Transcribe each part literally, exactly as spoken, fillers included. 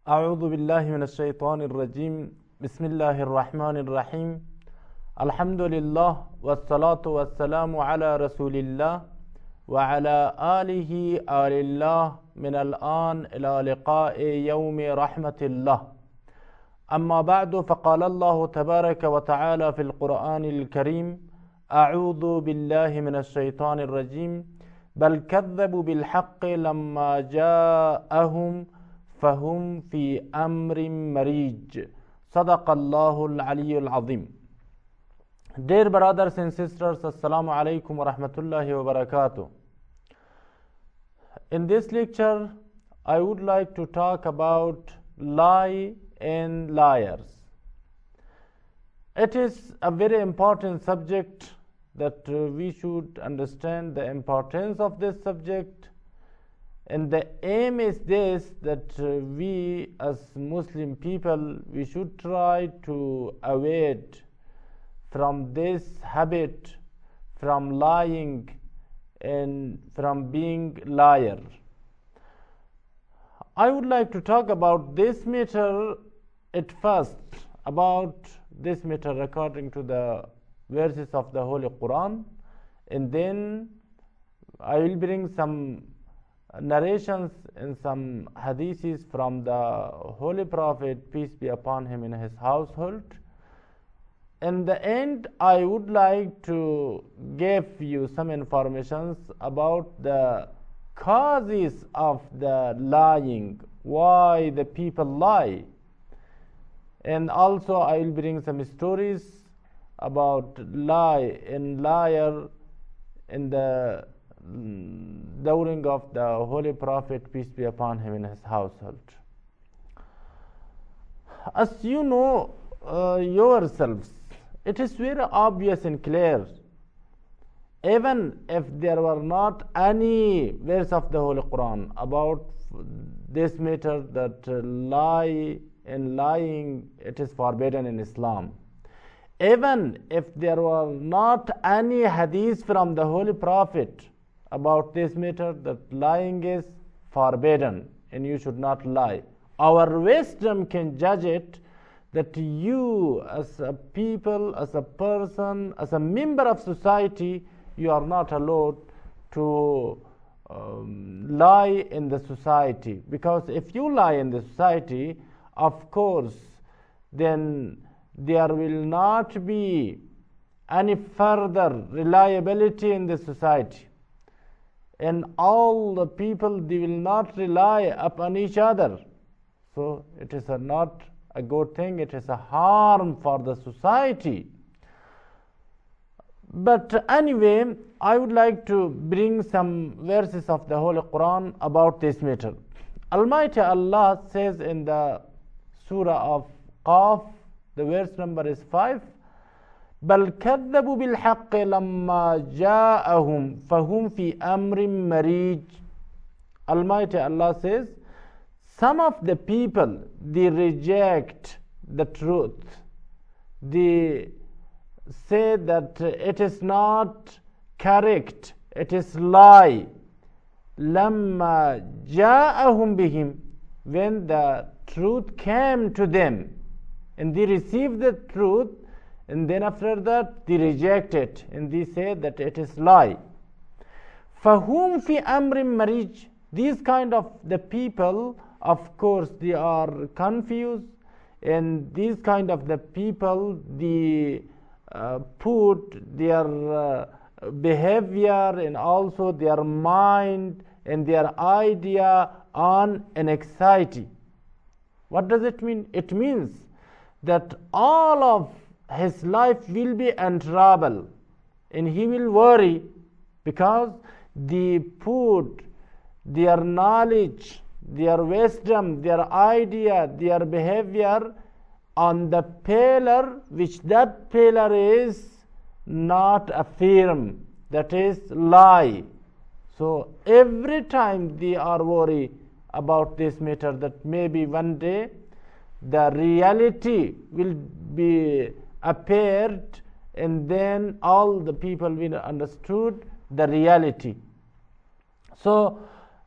أعوذ بالله من الشيطان الرجيم بسم الله الرحمن الرحيم الحمد لله والصلاة والسلام على رسول الله وعلى آله آل الله من الآن إلى لقاء يوم رحمة الله. أما بعد، فقال الله تبارك وتعالى في القرآن الكريم: أعوذ بالله من الشيطان الرجيم بل كذبوا بالحق لما جاءهم فهم في أمر مريج. صدق الله العلي العظيم. Dear brothers and sisters, Assalamu alaikum wa rahmatullahi wa barakatuh. In this lecture, I would like to talk about lie and liars. It is a very important subject that uh, we should understand the importance of this subject. And the aim is this, that uh, we as Muslim people, we should try to avoid from this habit, from lying and from being liar. I would like to talk about this matter at first, about this matter according to the verses of the Holy Quran, and then I will bring some narrations and some hadiths from the Holy Prophet, peace be upon him, in his household. In the end, I would like to give you some informations about the causes of the lying, why the people lie. And also I will bring some stories about lie and liar in the during of the Holy Prophet, peace be upon him, in his household. As you know uh, yourselves, it is very obvious and clear, even if there were not any verse of the Holy Quran about this matter, that uh, lie and lying, it is forbidden in Islam. Even if there were not any hadith from the Holy Prophet about this matter, that lying is forbidden and you should not lie, our wisdom can judge it that you as a people, as a person, as a member of society, you are not allowed to um, lie in the society. Because if you lie in the society, of course, then there will not be any further reliability in the society. And all the people, they will not rely upon each other. So it is a not a good thing, it is a harm for the society. But anyway, I would like to bring some verses of the Holy Quran about this matter. Almighty Allah says in the Surah of Qaf, the verse number is five, بل كذبوا بالحق لما جاءهم فهم في أمر مريج. Almighty Allah says, some of the people, they reject the truth. They say that it is not correct, it is lie. لما جاءهم بهم, when the truth came to them and they received the truth, and then after that they reject it and they say that it is lie. فَهُمْ فِي أَمْرٍ مَرِيجٍ. These kind of the people, of course, they are confused, and these kind of the people, they uh, put their uh, behavior and also their mind and their idea on an anxiety. What does it mean? It means that all of his life will be in trouble and he will worry, because they put their knowledge, their wisdom, their idea, their behavior on the pillar, which that pillar is not a firm, that is lie. So every time they are worried about this matter, that maybe one day the reality will be appeared, and then all the people will understood the reality. So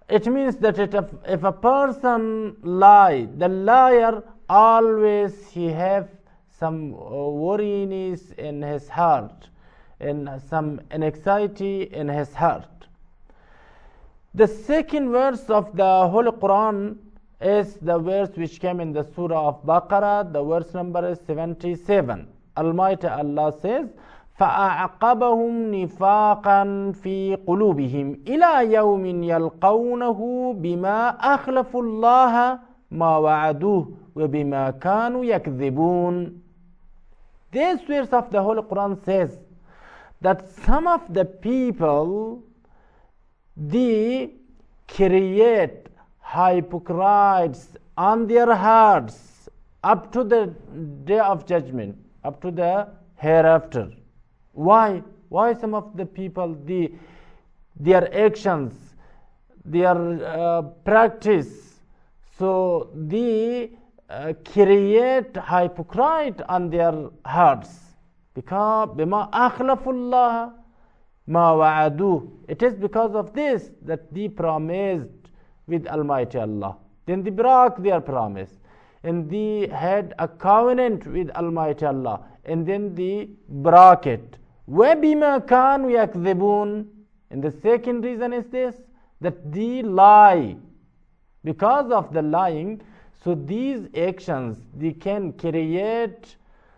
it means that it, if, if a person lie, the liar always he have some worriness in his heart, and some anxiety in his heart. The second verse of the Holy Quran is the verse which came in the Surah of Baqarah. The verse number is seventy-seven. Almighty Allah says, فَأَعْقَبَهُمْ نِفَاقًا فِي قُلُوبِهِمْ إِلَى يَوْمٍ يَلْقَوْنَهُ بِمَا أَخْلَفُوا اللَّهَ مَا وَعَدُوهُ وَبِمَا كَانُوا يَكْذِبُونَ. This verse of the Holy Quran says that some of the people, they create hypocrites on their hearts up to the day of judgment, up to the hereafter. Why? Why some of the people, the, their actions, their uh, practice, so they uh, create hypocrite on their hearts. Because بِمَا أَخْلَفُوا اللَّهَ مَا وَعَدُوهُ. It is because of this that they promised with Almighty Allah. Then they broke their promise, and they had a covenant with Almighty Allah, and then they broke it. وَبِمَا كَانُوا يَكْذِبُونَ. And the second reason is this, that they lie. Because of the lying, so these actions, they can create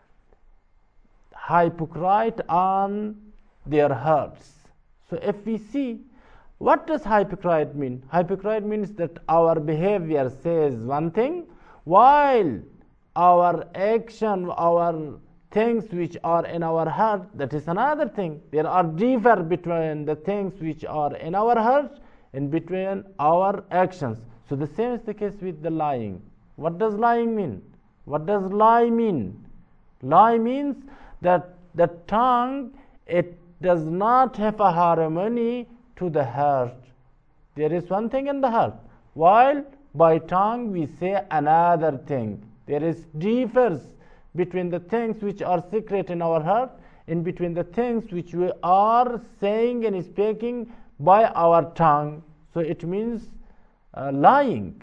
hypocrite on their hearts. So if we see, what does hypocrite mean? Hypocrite means that our behavior says one thing, while our action, our things which are in our heart, that is another thing. There are differ between the things which are in our heart and between our actions. So the same is the case with the lying. What does lying mean? What does lie mean? Lie means that the tongue, it does not have a harmony to the heart. There is one thing in the heart, while by tongue we say another thing. There is difference between the things which are secret in our heart and between the things which we are saying and speaking by our tongue. So it means uh, lying.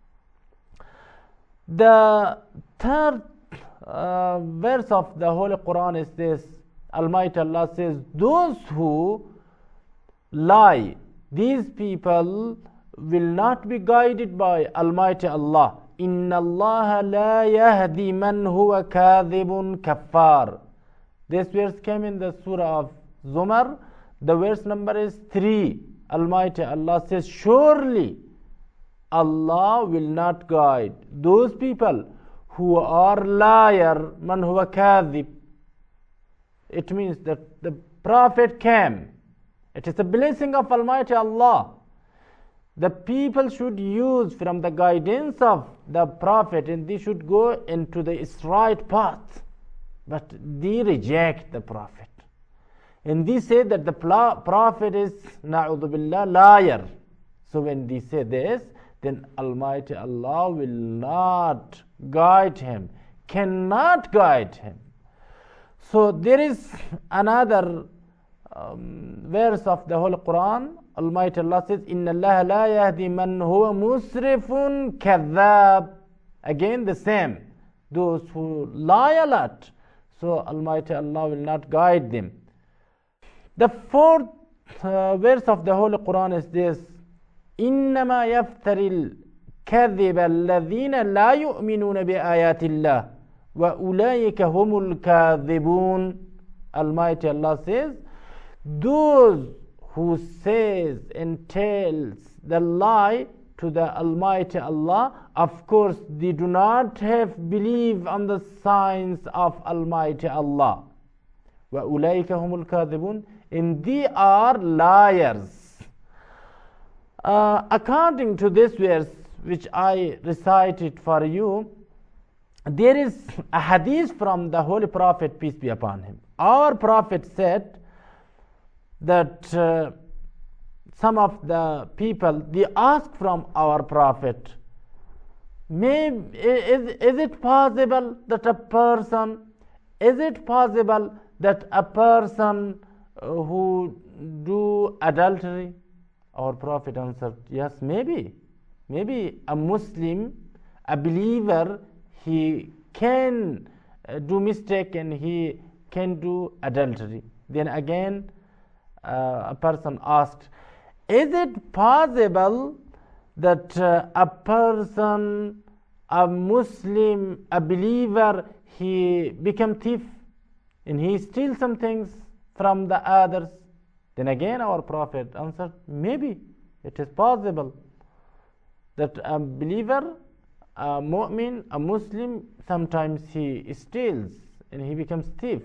The third uh, verse of the Holy Quran is this. Almighty Allah says, those who lie, these people will not be guided by Almighty Allah. Inna Allah la yahdi man huwa kadhibun kaffar. This verse came in the Surah of Zumar. The verse number is three. Almighty Allah says, surely Allah will not guide those people who are liar, man huwa kadhib. It means that the Prophet came. It is a blessing of Almighty Allah. The people should use from the guidance of the Prophet, and they should go into the right path. But they reject the Prophet. And they say that the Prophet is, na'udhu billah, liar. So when they say this, then Almighty Allah will not guide him, cannot guide him. So there is another um, verse of the Holy Quran. Almighty Allah says, Inna Allah la yahdi man huwa musrifun kadhab. Again the same. Those who lie a lot. So Almighty Allah will not guide them. The fourth uh, verse of the Holy Quran is this. إنما يفتري الكذب الذين لا يؤمنون بآيات الله وأولئك هم الكاذبون. Almighty Allah says, those who says and tells the lie to the Almighty Allah, of course they do not have belief on the signs of Almighty Allah. وَأُولَٰئِكَ هُمُ الْكَاذِبُونَ. And they are liars. Uh, according to this verse which I recited for you, there is a hadith from the Holy Prophet, peace be upon him. Our Prophet said that uh, some of the people, they ask from our Prophet, May, is, is it possible that a person, is it possible that a person who do adultery Our Prophet answered, yes, maybe. Maybe a Muslim, a believer, he can uh, do mistake and he can do adultery. Then again, uh, a person asked, is it possible that uh, a person, a Muslim, a believer, he become thief and he steals some things from the others? Then again our Prophet answered, maybe it is possible that a believer, a mu'min, a Muslim, sometimes he steals and he becomes thief.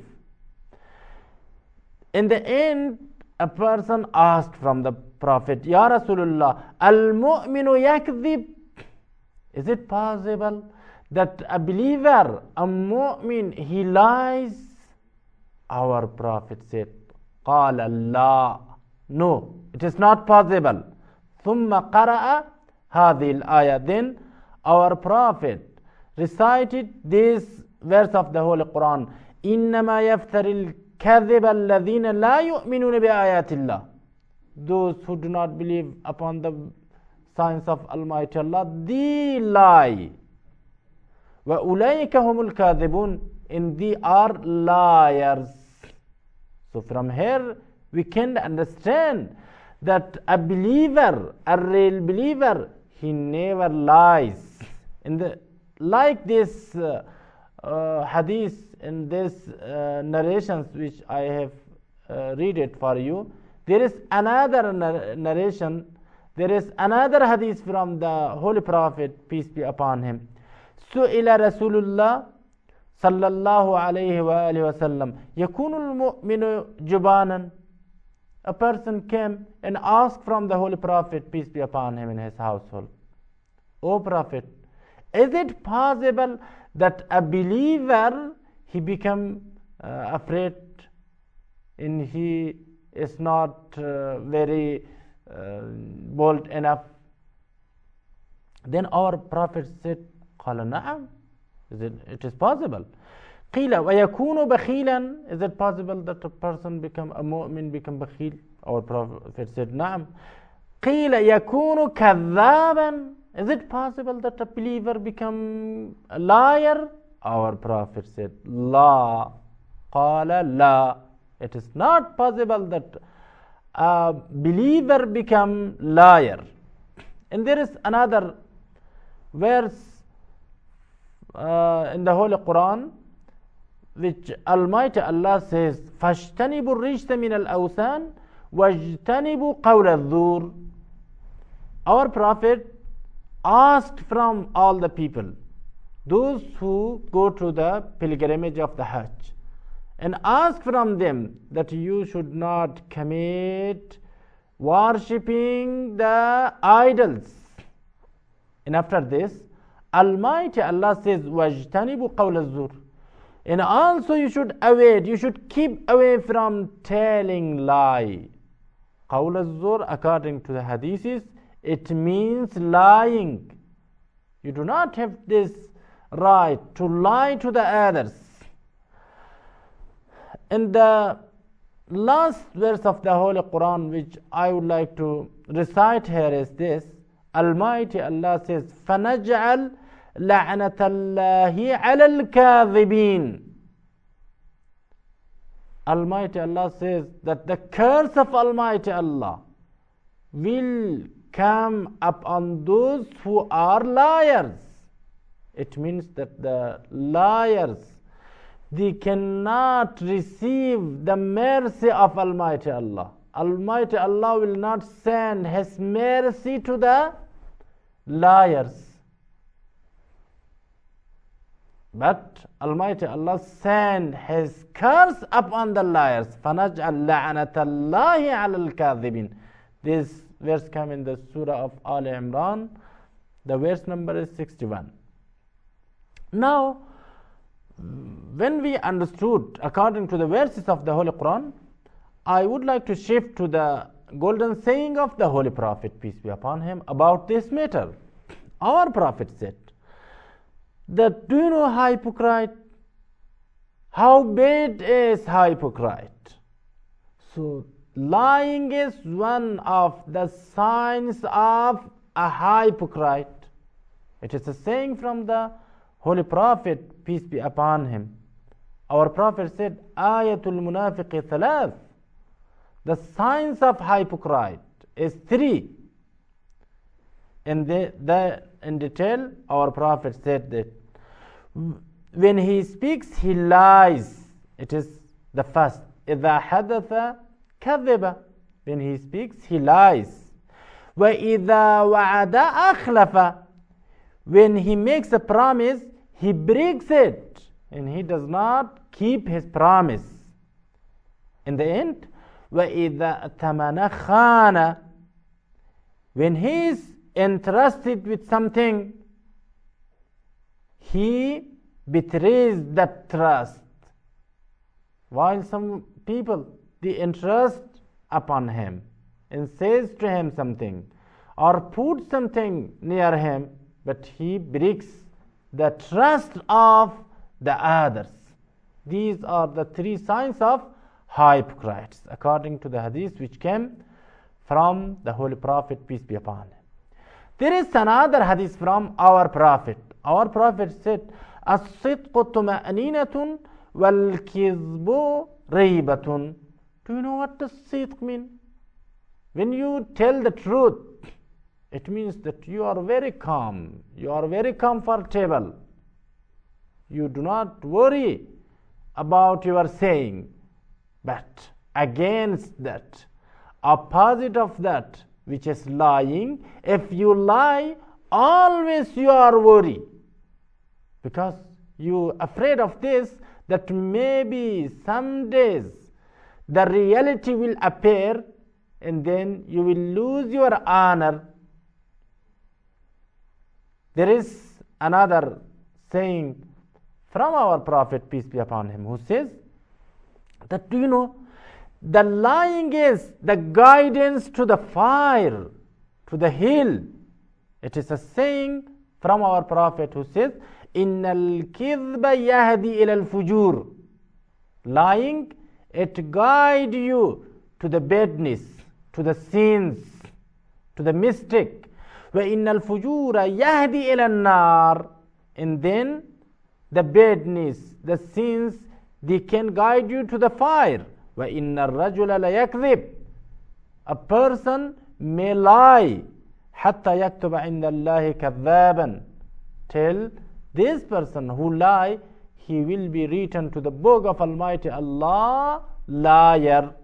In the end, a person asked from the Prophet, Ya Rasulullah, al-mu'minu yakdhib. Is it possible that a believer, a mu'min, he lies? Our Prophet said, قال لا. No, it is not possible. ثم قرأ هذه الآية. Then our Prophet recited this verse of the Holy Quran. إنما يفتر الكذب الذين لا يؤمنون بآيات الله. Those who do not believe upon the signs of Almighty Allah, they lie. وأولئك هم الكاذبون. And they are liars. So from here we can understand that a believer, a real believer, he never lies. In the like this uh, uh, hadith and this uh, narrations which I have uh, read it for you, there is another nar- narration, there is another hadith from the Holy Prophet, peace be upon him. سئل رسول الله صلى الله عليه وآله وسلم يكون المؤمن جبانا. A person came and asked from the Holy Prophet, peace be upon him, in his household, O Prophet, is it possible that a believer, he become uh, afraid and he is not uh, very uh, bold enough? Then our Prophet said, قال نعم. Is it, it is possible. قيل ويكون بخيلا. Is it possible that a person become a mu'min, become bakhil? Our Prophet said نعم. قيل يكون كذابا. Is it possible that a believer become a liar? Our Prophet said لا. قال لا. It is not possible that a believer become liar. And there is another verse Uh, in the Holy Quran, which Almighty Allah says, فَاجْتَنِبُوا الرِّجْسَ مِنَ الْأَوْثَانِ وَاجْتَنِبُوا قَوْلَ الزُّورِ. Our Prophet asked from all the people, those who go to the pilgrimage of the Hajj, and ask from them that you should not commit worshipping the idols. And after this, Almighty Allah says, وَاجْتَنِبُوا قَوْلَ الزُّورِ. And also you should avoid, you should keep away from telling lie. قَوْلَ الزُّورِ, according to the hadiths, it means lying. You do not have this right to lie to the others. And the last verse of the Holy Quran which I would like to recite here is this. Almighty Allah says, فَنَجْعَلْ لَعْنَةَ اللَّهِ عَلَى الْكَاذِبِينَ. Almighty Allah says that the curse of Almighty Allah will come upon those who are liars. It means that the liars, they cannot receive the mercy of Almighty Allah. Almighty Allah will not send His mercy to the liars. But Almighty Allah send His curse upon the liars. فَنَجْعَلْ لَعْنَةَ اللَّهِ عَلَى الْكَاذِبِينَ. This verse comes in the Surah of Al Imran. The verse number is sixty-one. Now, when we understood according to the verses of the Holy Quran, I would like to shift to the golden saying of the Holy Prophet, peace be upon him, about this matter. Our Prophet said that, do you know hypocrite? How bad is hypocrite? So lying is one of the signs of a hypocrite. It is a saying from the Holy Prophet, peace be upon him. Our Prophet said, Ayatul Munafiqi thalath. The signs of hypocrite is three. In the, the in detail, our Prophet said that when he speaks, he lies. It is the first. إذا حدث كذب. When he speaks, he lies. وإذا وعد أخلف. When he makes a promise, he breaks it, and he does not keep his promise. In the end, وإذا أتمن خان. When he is entrusted with something, he betrays that trust. While some people, they entrust upon him and says to him something or put something near him, but he breaks the trust of the others. These are the three signs of hypocrites, according to the hadith which came from the Holy Prophet, peace be upon him. There is another hadith from our Prophet. Our Prophet said, الصدق طمأنينة والكذب ريبة. Do you know what does sidq mean? When you tell the truth, it means that you are very calm, you are very comfortable. You do not worry about your saying. But against that, opposite of that, which is lying, if you lie, always you are worried. Because you are afraid of this, that maybe some days the reality will appear and then you will lose your honor. There is another saying from our Prophet, peace be upon him, who says that, do you know, the lying is the guidance to the fire, to the hill. It is a saying from our Prophet who says, إِنَّ الْكِذْبَ يَهْدِي إِلَى الْفُجُورِ. Lying, it guides you to the badness, to the sins, to the mistake. وَإِنَّ الْفُجُورَ يَهْدِي إِلَى النَّارِ. And then the badness, the sins, they can guide you to the fire. وَإِنَّ الرَّجُلَ لَيَكْذِبْ. A person may lie حَتَّى يَكْتُبَ عِنْدَ اللَّهِ كَذَّابًا. Till this person who lie, he will be written to the book of Almighty Allah, liar.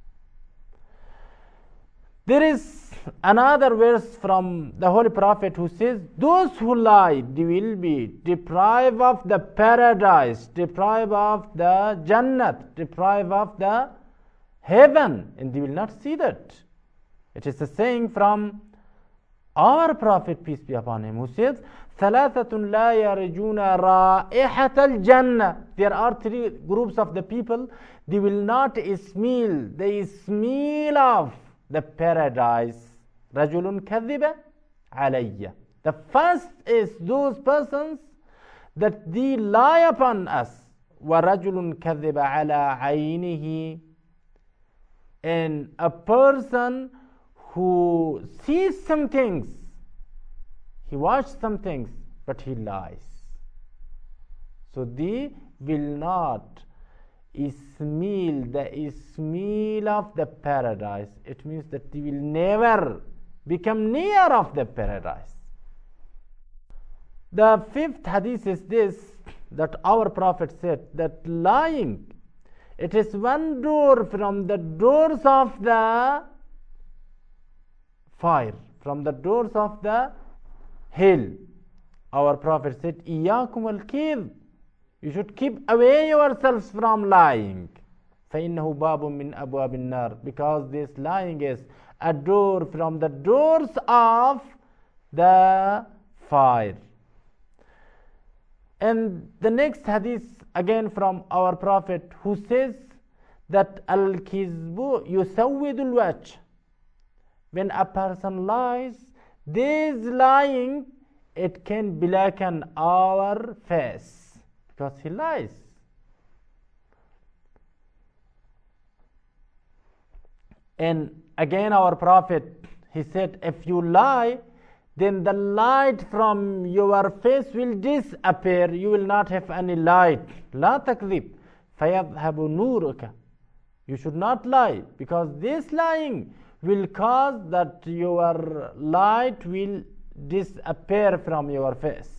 There is another verse from the Holy Prophet who says, those who lie, they will be deprived of the paradise, deprived of the Jannat, deprived of the heaven, and they will not see that. It is a saying from our Prophet, peace be upon him, who says, ثَلَاثَةٌ لَا يَرْجُونَ رَائِحَةَ الْجَنَّةِ. There are three groups of the people, they will not smell the smell of the paradise. رَجُلٌ كَذِّبَ عَلَيَّ. The first is those persons that they lie upon us. وَرَجُلٌ كَذِّبَ عَلَى عَيْنِهِ. And a person who sees some things, he watches some things, but he lies. So they will not smell the smell of the paradise. It means that they will never become near of the paradise. The fifth hadith is this, that our Prophet said that lying, it is one door from the doors of the fire, from the doors of the hell. Our Prophet said, إِيَّاكُمْ الْكِذْبِ. You should keep away yourselves from lying. فَإِنَّهُ بَابٌ مِّنْ أَبْوَابِ النَّارِ. Because this lying is a door from the doors of the fire. And the next hadith again from our Prophet who says that al-kizbu yusawwidul wajh. When a person lies, this lying, it can blacken our face because he lies. And again our Prophet, he said, if you lie, then the light from your face will disappear. You will not have any light. لا تكذب فيذهب نورك. You should not lie, because this lying will cause that your light will disappear from your face.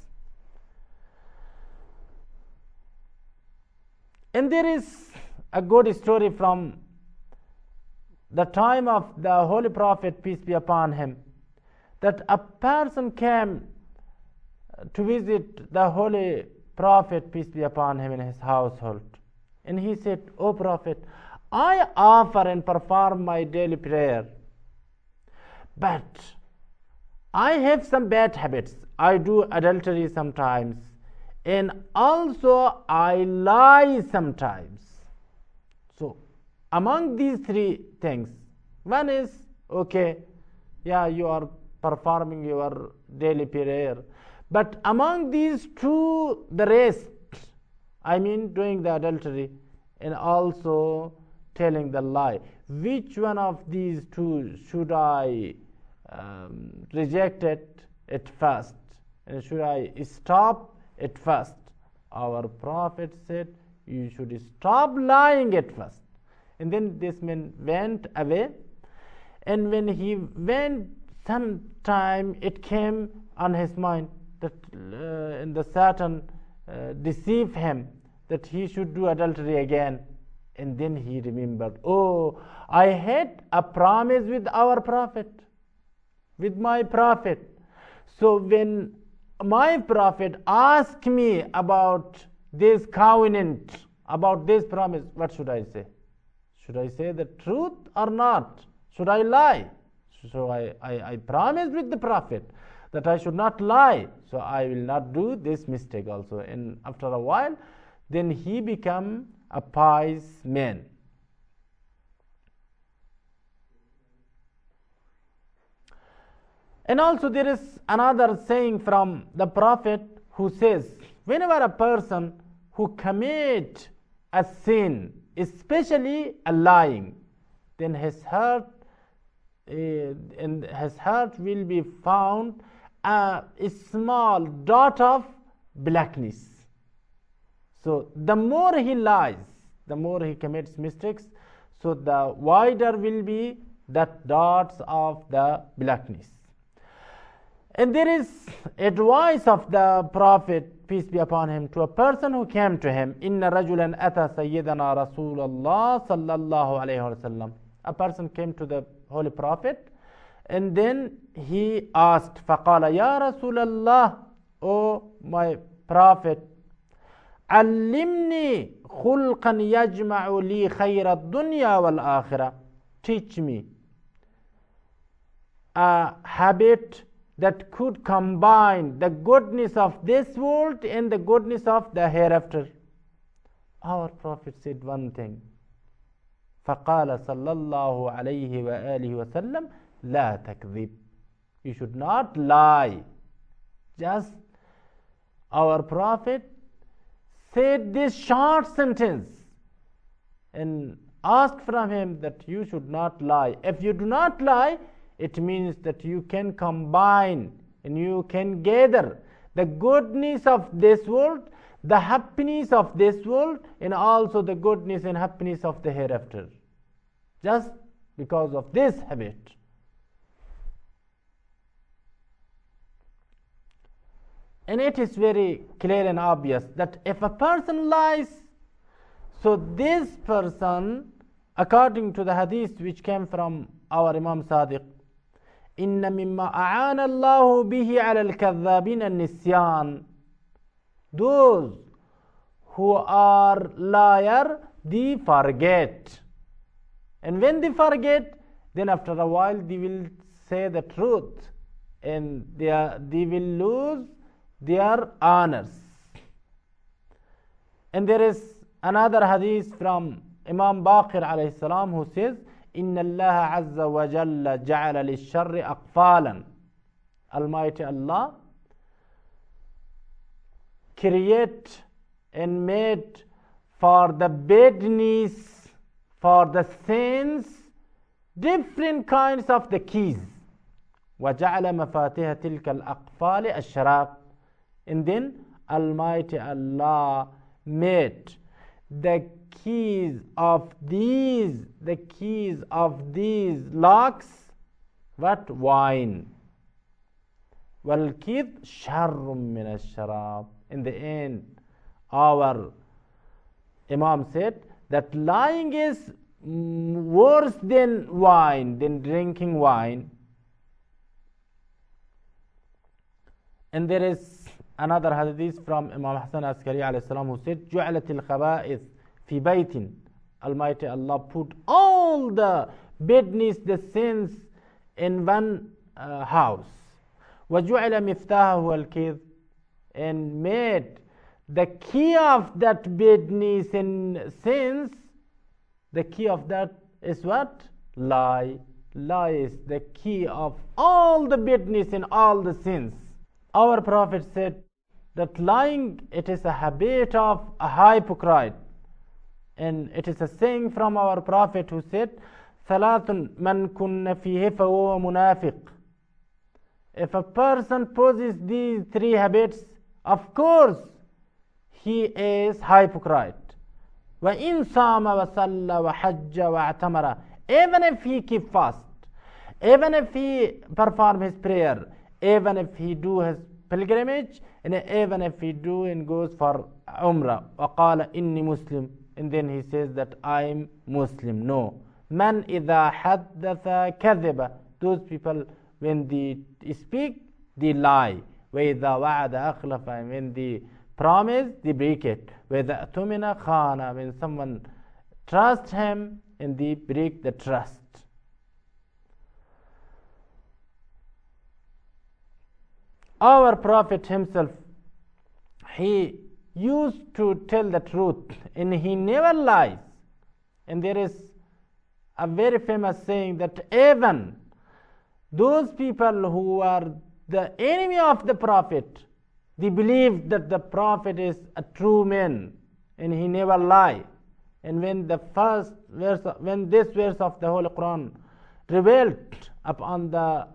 And there is a good story from the time of the Holy Prophet, peace be upon him, that a person came to visit the Holy Prophet, peace be upon him, in his household. And he said, O Prophet, I offer and perform my daily prayer, but I have some bad habits. I do adultery sometimes, and also I lie sometimes. So among these three things, one is, okay, yeah, you are performing your daily prayer, but among these two, the rest, I mean doing the adultery and also telling the lie, which one of these two should I um, reject it at first, and should I stop at first? Our Prophet said, you should stop lying at first. And then this man went away, and when he went, some time it came on his mind that uh, and the Satan uh, deceived him that he should do adultery again. And then he remembered, oh, I had a promise with our Prophet, with my Prophet. So when my Prophet asked me about this covenant, about this promise, what should I say? Should I say the truth or not? Should I lie? So I, I, I promised with the Prophet that I should not lie, so I will not do this mistake also. And after a while, then he became a pious man. And also there is another saying from the Prophet who says, whenever a person who commit a sin, especially a lying, then his heart uh, and his heart will be found a, a small dot of blackness. So the more he lies, the more he commits mistakes, so the wider will be that dots of the blackness. And there is advice of the Prophet, peace be upon him, to a person who came to him. Inna rajulan ata sayyidana Rasulullah sallallahu alayhi wasallam. A person came to the Holy Prophet, and then he asked, faqala ya Rasulallah, O my Prophet, allimni khulqan yajma'u li khayra dunya wal akhirah. Teach me a habit that could combine the goodness of this world and the goodness of the hereafter. Our Prophet said one thing. فَقَالَ صَلَّى اللَّهُ عَلَيْهِ وَآلِهِ وَسَلَّمَ لَا تَكْذِبْ. You should not lie. Just our Prophet said this short sentence and asked from him that you should not lie. If you do not lie, it means that you can combine and you can gather the goodness of this world, the happiness of this world, and also the goodness and happiness of the hereafter, just because of this habit. And it is very clear and obvious that if a person lies, so this person, according to the hadith which came from our Imam Sadiq, إن مما أعان الله به على الكذابين النسيان. Those who are liar, they forget. And when they forget, then after a while they will say the truth, and they, are, they will lose their honors. And there is another hadith from Imam Baqir alayhi salam who says, إن الله عز وجل جعل للشر أقفالا. Almighty Allah create and made for the badness, for the sins, different kinds of the keys. وَجَعَلَ مَفَاتِحَ تِلْكَ الْأَقْفَالِ الشَّرَابِ. And then Almighty Allah made the keys of these, the keys of these locks, what? Wine. وَالْكِذْ شَرٌّ مِّنَ الشَّرَابِ. In the end, our Imam said that lying is worse than wine, than drinking wine. And there is another hadith from Imam Hassan Askari alayhi salam who said, جُعْلَتِ الْخَبَائِثِ فِي بَيْتٍ. Almighty Allah put all the badness, the sins in one uh, house. وَجُعْلَ مِفْتَاهُ الْكِذْبِ. And made the key of that badness and sins, the key of that is what? Lie. Lie is the key of all the badness and all the sins. Our Prophet said that lying, it is a habit of a hypocrite. And it is a saying from our Prophet who said, ثَلَاثٌ مَنْ كُنَّ فِيهِ فَهُوَ مُنَافِقٌ. If a person possesses these three habits, of course, he is hypocrite. وَإِنْ صَامَ وَصَلَّى وَحَجَّ وَاعْتَمَرَ. Even if he keep fast, even if he perform his prayer, even if he do his pilgrimage, and even if he do and goes for Umrah, وَقَالَ إِنِّي Muslim. And then he says that I am Muslim. No. مَنْ إِذَا حَدَّثَ كَذِبَ. Those people, when they speak, they lie. وَإِذَا وَعَدَ أَخْلَفَ. When they promise, they break it. وَإِذَا أَتُمِنَ خَانَ. When someone trusts him, and they break the trust. Our Prophet himself, he used to tell the truth, and he never lies. And there is a very famous saying that even those people who are the enemy of the Prophet, they believe that the Prophet is a true man, and he never lie. And when the first verse, when this verse of the Holy Quran revealed upon the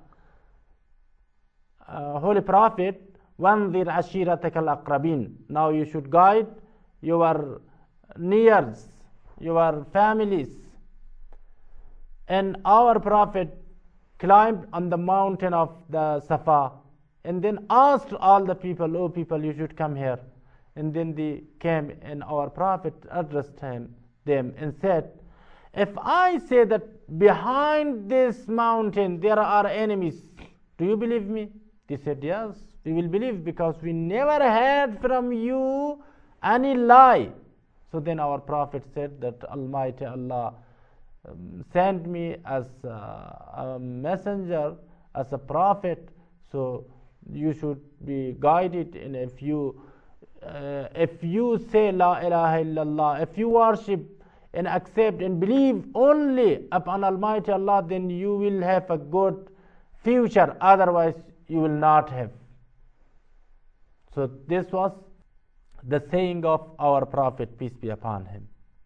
uh, Holy Prophet, وَانْذِرْ عَشِيرَتَكَ الْأَقْرَبِينَ. Now you should guide your nears, your families. And our Prophet climbed on the mountain of the Safa, and then asked all the people, oh people, you should come here. And then they came, and our Prophet addressed him, them and said, if I say that behind this mountain there are enemies, do you believe me? They said, yes, we will believe, because we never heard from you any lie. So then our Prophet said that Almighty Allah um, sent me as uh, a messenger, as a prophet, so you should be guided. And if you uh, if you say La ilaha illallah, if you worship and accept and believe only upon Almighty Allah, then you will have a good future, otherwise you will not have. So this was the saying of our Prophet, peace be upon him.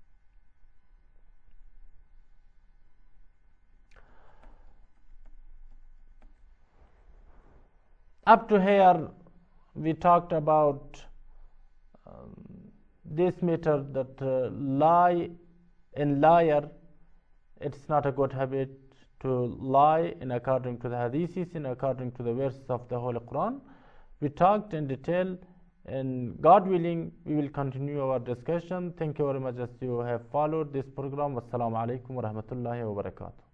Up to here we talked about um, this matter that uh, lie and liar, it's not a good habit to lie in according to the hadiths, in according to the verses of the Holy Quran. We talked in detail, and God willing, we will continue our discussion. Thank you very much as you have followed this program. Wassalamu alaikum wa rahmatullahi wa barakatuh.